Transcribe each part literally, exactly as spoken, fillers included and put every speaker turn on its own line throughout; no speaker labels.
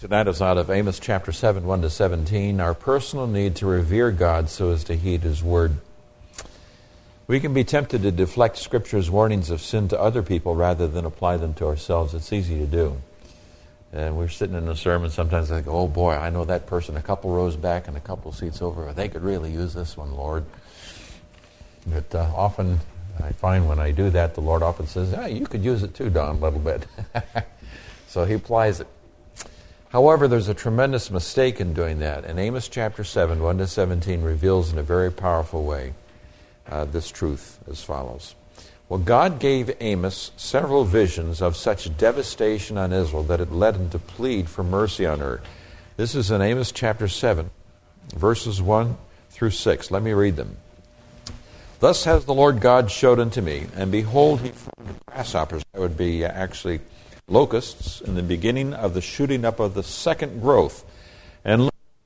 Tonight is out of Amos chapter seven, one to seventeen, our personal need to revere God so as to heed His Word. We can be tempted to deflect Scripture's warnings of sin to other people rather than apply them to ourselves. It's easy to do. And we're sitting in a sermon, sometimes I think, oh boy, I know that person a couple rows back and a couple seats over. They could really use this one, Lord. But uh, often I find when I do that, the Lord often says, hey, you could use it too, Don, a little bit. So He applies it. However, there's a tremendous mistake in doing that. And Amos chapter seven, one to seventeen reveals in a very powerful way uh, this truth as follows. Well, God gave Amos several visions of such devastation on Israel that it led him to plead for mercy on her. This is in Amos chapter seven, verses one through six. Let me read them. Thus has the Lord God showed unto me, and behold, He formed grasshoppers. That would be actually locusts in the beginning of the shooting up of the second growth. And,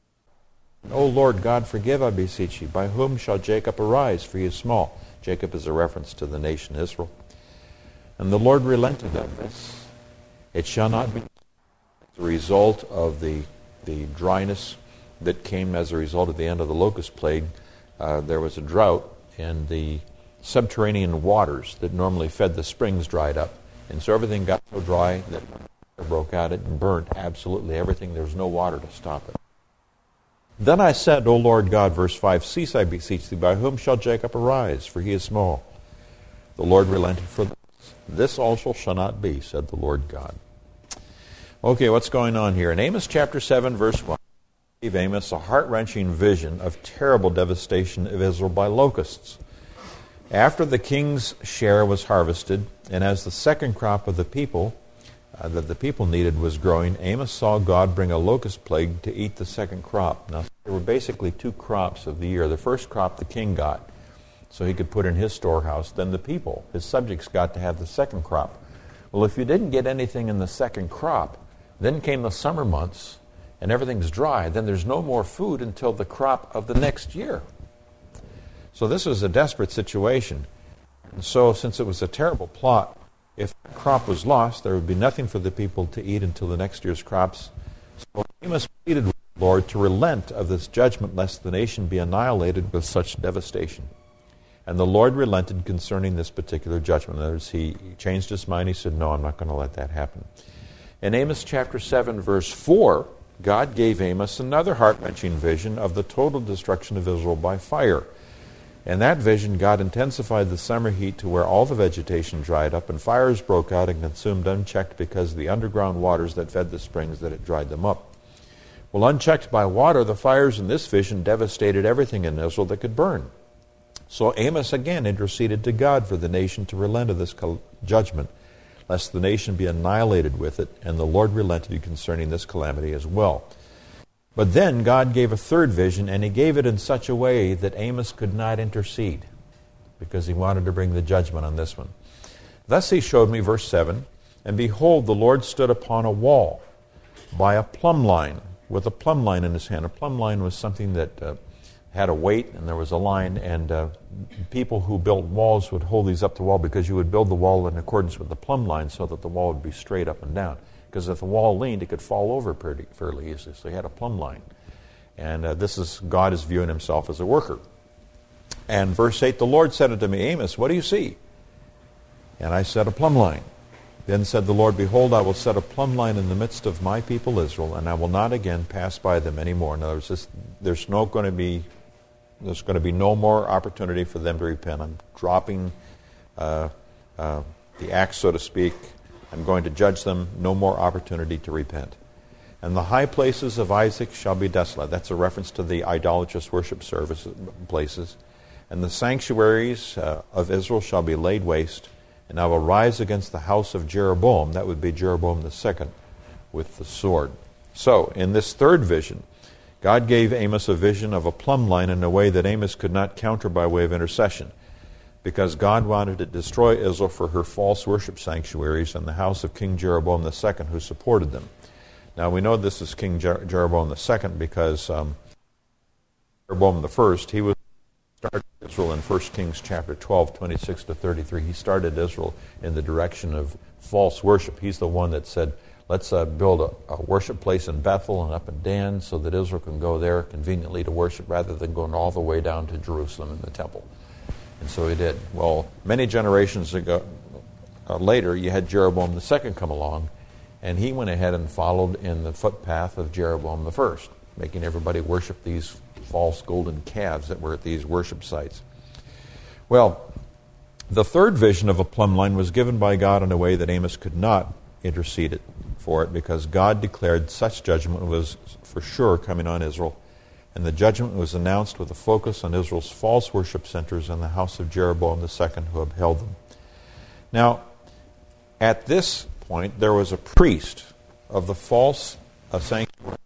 O Lord God, forgive, I beseech you. By whom shall Jacob arise? For he is small. Jacob is a reference to the nation Israel. And the Lord relented of this. It shall not be the result of the, the dryness that came as a result of the end of the locust plague. Uh, there was a drought, and the subterranean waters that normally fed the springs dried up. And so everything got so dry that it broke out and burnt absolutely everything. There was no water to stop it. Then I said, O Lord God, verse five, cease, I beseech thee, by whom shall Jacob arise? For he is small. The Lord relented for this. This also shall not be, said the Lord God. Okay, what's going on here? In Amos chapter seven, verse one, God gave Amos a heart-wrenching vision of terrible devastation of Israel by locusts. After the king's share was harvested, and as the second crop of the people uh, that the people needed was growing, Amos saw God bring a locust plague to eat the second crop. Now, there were basically two crops of the year. The first crop the king got, so he could put in his storehouse. Then the people, his subjects, got to have the second crop. Well, if you didn't get anything in the second crop, then came the summer months, and everything's dry. Then there's no more food until the crop of the next year. So this was a desperate situation. And so since it was a terrible plot, if the crop was lost, there would be nothing for the people to eat until the next year's crops. So Amos pleaded with the Lord to relent of this judgment, lest the nation be annihilated with such devastation. And the Lord relented concerning this particular judgment. In other words, he changed his mind. He said, no, I'm not going to let that happen. In Amos chapter seven, verse four, God gave Amos another heart-wrenching vision of the total destruction of Israel by fire. In that vision, God intensified the summer heat to where all the vegetation dried up, and fires broke out and consumed unchecked because of the underground waters that fed the springs that had dried them up. Well, unchecked by water, the fires in this vision devastated everything in Israel that could burn. So Amos again interceded to God for the nation to relent of this judgment, lest the nation be annihilated with it, and the Lord relented concerning this calamity as well. But then God gave a third vision, and He gave it in such a way that Amos could not intercede, because he wanted to bring the judgment on this one. Thus He showed me, verse seven, and behold, the Lord stood upon a wall by a plumb line, with a plumb line in His hand. A plumb line was something that uh, had a weight, and there was a line, and uh, people who built walls would hold these up the wall, because you would build the wall in accordance with the plumb line so that the wall would be straight up and down. Because if the wall leaned, it could fall over pretty, fairly easily. So he had a plumb line. And uh, this is, God is viewing Himself as a worker. And verse eight, the Lord said unto me, Amos, what do you see? And I said, a plumb line. Then said the Lord, behold, I will set a plumb line in the midst of my people Israel, and I will not again pass by them anymore. In other words, this, there's no going to be, there's going to be no more opportunity for them to repent. I'm dropping uh, uh, the axe, so to speak. I'm going to judge them, no more opportunity to repent. And the high places of Isaac shall be desolate. That's a reference to the idolatrous worship service places. And the sanctuaries uh, of Israel shall be laid waste. And I will rise against the house of Jeroboam, that would be Jeroboam the second, with the sword. So, in this third vision, God gave Amos a vision of a plumb line in a way that Amos could not counter by way of intercession, because God wanted to destroy Israel for her false worship sanctuaries and the house of King Jeroboam the second, who supported them. Now we know this is King Jer- Jeroboam the second because um, Jeroboam the first, he was started Israel in First Kings chapter twelve, twenty-six to thirty-three. He started Israel in the direction of false worship. He's the one that said, let's uh, build a, a worship place in Bethel and up in Dan so that Israel can go there conveniently to worship rather than going all the way down to Jerusalem in the temple. And so he did. Well, many generations ago, uh, later, you had Jeroboam the second come along, and he went ahead and followed in the footpath of Jeroboam the first, making everybody worship these false golden calves that were at these worship sites. Well, the third vision of a plumb line was given by God in a way that Amos could not intercede it for it, because God declared such judgment was for sure coming on Israel, and the judgment was announced with a focus on Israel's false worship centers and the house of Jeroboam the second who upheld them. Now, at this point, there was a priest of the false uh, sanctuary.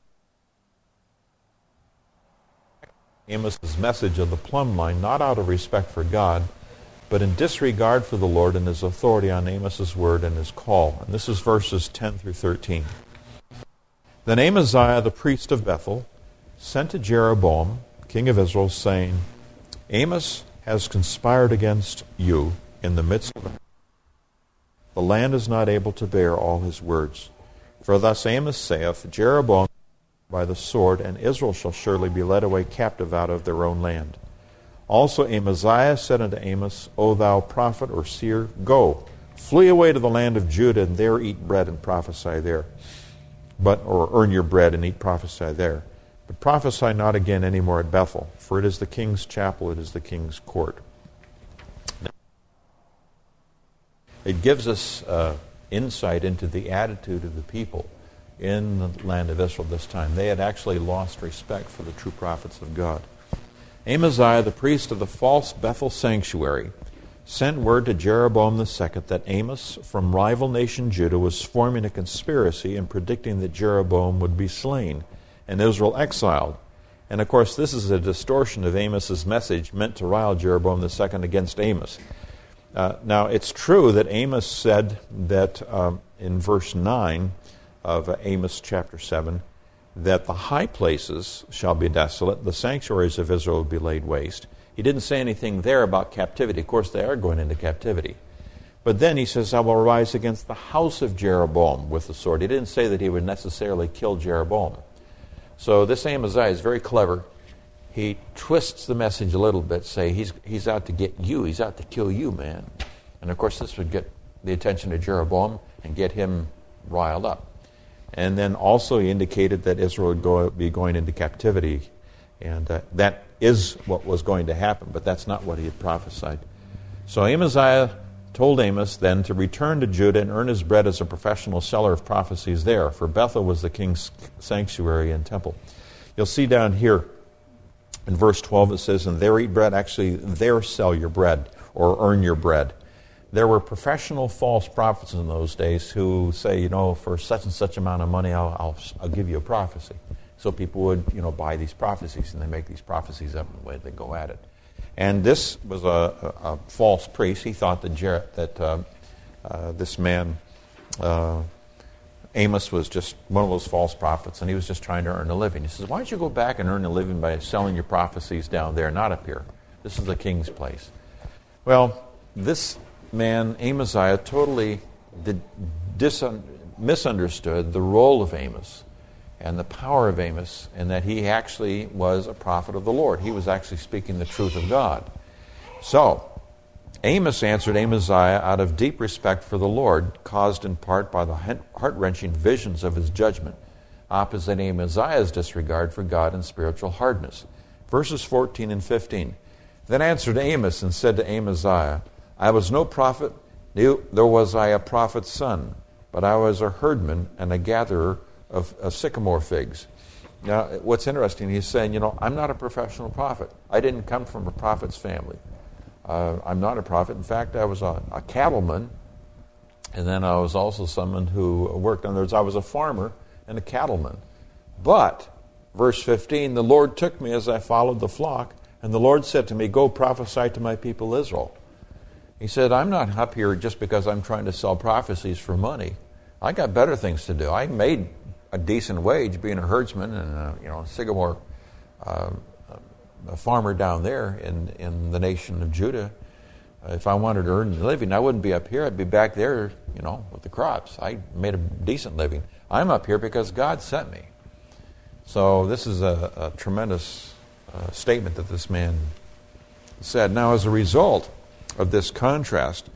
Amos' message of the plumb line, not out of respect for God, but in disregard for the Lord and his authority on Amos' word and his call. And this is verses ten through thirteen. Then Amaziah, the priest of Bethel, sent to Jeroboam, king of Israel, saying, Amos has conspired against you in the midst of the The land is not able to bear all his words. For thus Amos saith, Jeroboam by the sword, and Israel shall surely be led away captive out of their own land. Also Amaziah said unto Amos, O thou prophet or seer, go, flee away to the land of Judah, and there eat bread and prophesy there. But or earn your bread and eat prophesy there. But prophesy not again any more at Bethel, for it is the king's chapel, it is the king's court. It gives us uh, insight into the attitude of the people in the land of Israel this time. They had actually lost respect for the true prophets of God. Amaziah, the priest of the false Bethel sanctuary, sent word to Jeroboam the second that Amos from rival nation Judah was forming a conspiracy and predicting that Jeroboam would be slain and Israel exiled. And of course, this is a distortion of Amos's message meant to rile Jeroboam the second against Amos. Uh, now, it's true that Amos said that um, in verse nine of uh, Amos chapter seven, that the high places shall be desolate, the sanctuaries of Israel will be laid waste. He didn't say anything there about captivity. Of course, they are going into captivity. But then he says, I will rise against the house of Jeroboam with the sword. He didn't say that he would necessarily kill Jeroboam. So this Amaziah is very clever. He twists the message a little bit, say he's he's out to get you, he's out to kill you, man. And of course this would get the attention of Jeroboam and get him riled up. And then also he indicated that Israel would go, be going into captivity, and uh, that is what was going to happen, but that's not what he had prophesied. So Amaziah told Amos then to return to Judah and earn his bread as a professional seller of prophecies there, for Bethel was the king's sanctuary and temple. You'll see down here in verse twelve it says, and there eat bread, actually there sell your bread or earn your bread. There were professional false prophets in those days who say, you know, for such and such amount of money, I'll, I'll, I'll give you a prophecy. So people would, you know, buy these prophecies, and they make these prophecies up in the way they go at it. And this was a, a, a false priest. He thought that, Jer- that uh, uh, this man, uh, Amos, was just one of those false prophets, and he was just trying to earn a living. He says, why don't you go back and earn a living by selling your prophecies down there, not up here? This is the king's place. Well, this man, Amaziah, totally did disun- misunderstood the role of Amos and the power of Amos, and that he actually was a prophet of the Lord. He was actually speaking the truth of God. So, Amos answered Amaziah out of deep respect for the Lord, caused in part by the heart-wrenching visions of his judgment, opposite Amaziah's disregard for God and spiritual hardness. Verses fourteen and fifteen. Then answered Amos and said to Amaziah, I was no prophet, nor was I a prophet's son, but I was a herdman and a gatherer of uh, sycamore figs. Now, what's interesting, he's saying, you know, I'm not a professional prophet. I didn't come from a prophet's family. Uh, I'm not a prophet. In fact, I was a, a cattleman, and then I was also someone who worked, in other words, I was a farmer and a cattleman. But, verse fifteen, the Lord took me as I followed the flock, and the Lord said to me, go prophesy to my people Israel. He said, I'm not up here just because I'm trying to sell prophecies for money. I got better things to do. I made a decent wage being a herdsman and a, you know, a sycamore uh, a farmer down there in, in the nation of Judah. If I wanted to earn a living, I wouldn't be up here. I'd be back there, you know, with the crops. I made a decent living. I'm up here because God sent me. So this is a, a tremendous uh, statement that this man said. Now, as a result of this contrast,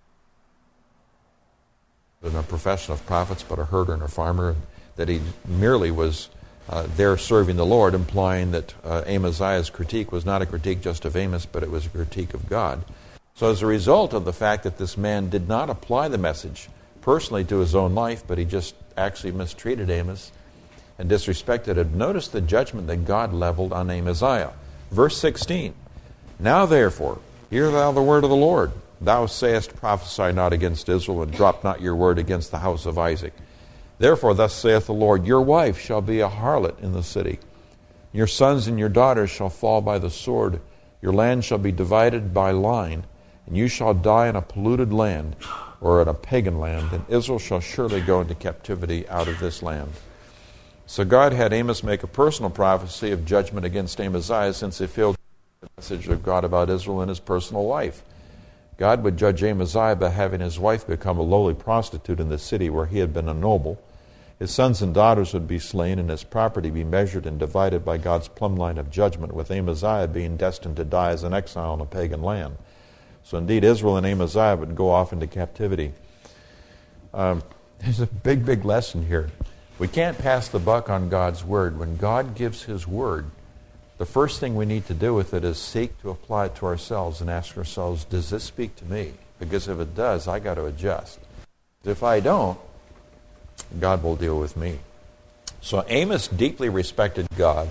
in a profession of prophets, but a herder and a farmer, that he merely was uh, there serving the Lord, implying that uh, Amaziah's critique was not a critique just of Amos, but it was a critique of God. So as a result of the fact that this man did not apply the message personally to his own life, but he just actually mistreated Amos and disrespected it, notice the judgment that God leveled on Amaziah. Verse sixteen, Now therefore, hear thou the word of the Lord. Thou sayest, Prophesy not against Israel, and drop not your word against the house of Isaac. Therefore thus saith the Lord, Your wife shall be a harlot in the city. Your sons and your daughters shall fall by the sword. Your land shall be divided by line, and you shall die in a polluted land, or in a pagan land, and Israel shall surely go into captivity out of this land. So God had Amos make a personal prophecy of judgment against Amaziah, since he failed the message of God about Israel in his personal life. God would judge Amaziah by having his wife become a lowly prostitute in the city where he had been a noble. His sons and daughters would be slain, and his property be measured and divided by God's plumb line of judgment, with Amaziah being destined to die as an exile in a pagan land. So indeed, Israel and Amaziah would go off into captivity. Um, there's a big, big lesson here. We can't pass the buck on God's word. When God gives his word, the first thing we need to do with it is seek to apply it to ourselves and ask ourselves, does this speak to me? Because if it does, I got to adjust. If I don't, God will deal with me. So Amos deeply respected God,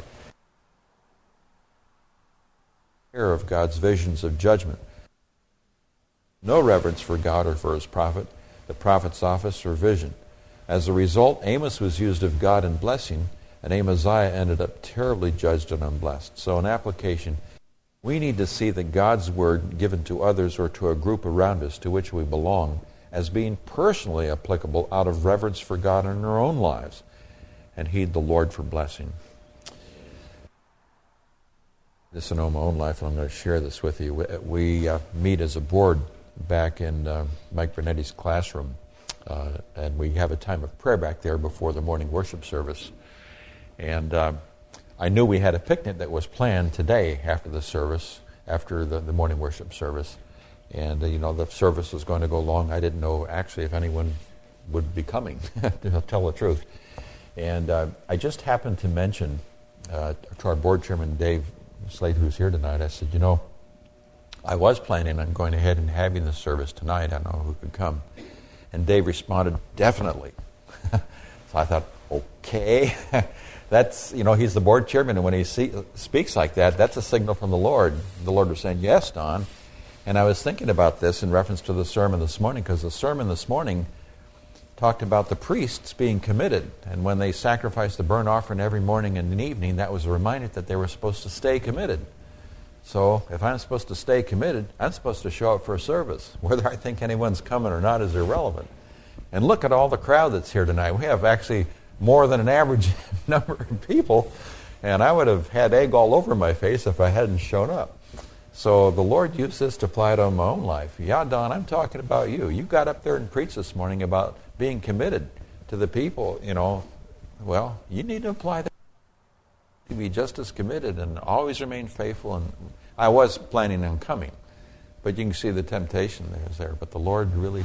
aware of God's visions of judgment. No reverence for God or for his prophet, the prophet's office or vision. As a result, Amos was used of God in blessing, and Amaziah ended up terribly judged and unblessed. So in application, we need to see that God's word given to others or to a group around us to which we belong as being personally applicable out of reverence for God in our own lives, and heed the Lord for blessing. This in my own life, and I'm going to share this with you. We, we uh, meet as a board back in uh, Mike Bernetti's classroom, uh, and we have a time of prayer back there before the morning worship service. And uh, I knew we had a picnic that was planned today after the service, after the, the morning worship service. And, uh, you know, the service was going to go long. I didn't know actually if anyone would be coming, to tell the truth. And uh, I just happened to mention uh, to our board chairman, Dave Slade, who's here tonight, I said, you know, I was planning on going ahead and having the service tonight. I don't know who could come. And Dave responded, definitely. So I thought, okay. That's, you know, he's the board chairman, and when he see, speaks like that, that's a signal from the Lord. The Lord was saying, yes, Don. And I was thinking about this in reference to the sermon this morning, because the sermon this morning talked about the priests being committed. And when they sacrificed the burnt offering every morning and evening, that was a reminder that they were supposed to stay committed. So if I'm supposed to stay committed, I'm supposed to show up for a service. Whether I think anyone's coming or not is irrelevant. And look at all the crowd that's here tonight. We have actually more than an average number of people, and I would have had egg all over my face if I hadn't shown up. So the Lord used this to apply it on my own life. Yeah, Don, I'm talking about you. You got up there and preached this morning about being committed to the people, you know. Well, you need to apply that. To be just as committed and always remain faithful. And I was planning on coming, but you can see the temptation there is there. But the Lord really,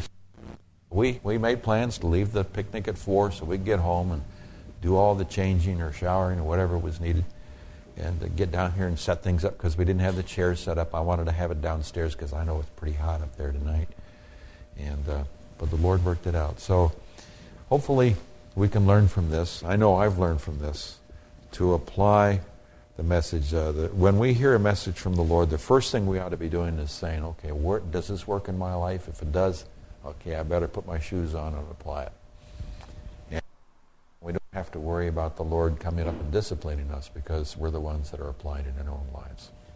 we we made plans to leave the picnic at four so we'd get home and do all the changing or showering or whatever was needed, and uh, get down here and set things up because we didn't have the chairs set up. I wanted to have it downstairs because I know it's pretty hot up there tonight. And uh, but the Lord worked it out. So hopefully we can learn from this. I know I've learned from this to apply the message. Uh, the, when we hear a message from the Lord, the first thing we ought to be doing is saying, okay, where, does this work in my life? If it does, okay, I better put my shoes on and apply it. And we don't have to worry about the Lord coming up and disciplining us because we're the ones that are applying it in our own lives.